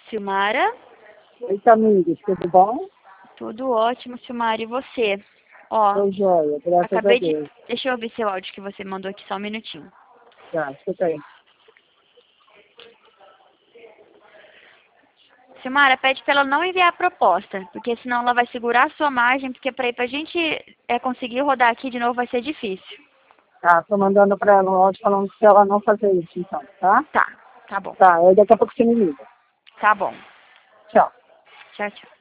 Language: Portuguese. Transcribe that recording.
Silmara? Oi, amigos, tudo bom? Tudo ótimo, Silmara. E você? Ó, Tô joia, graças a acabei de... Deus. Deixa eu ouvir seu áudio que você mandou aqui, só um minutinho. Tá, escuta aí. Silmara, pede pra ela não enviar a proposta, porque senão ela vai segurar a sua margem, porque pra gente conseguir rodar aqui de novo vai ser difícil. Tá, tô mandando pra ela um áudio falando que ela não fazer isso, então, tá? Tá, tá bom. Tá, aí daqui a pouco você me liga. Tá bom. Tchau. Tchau, tchau.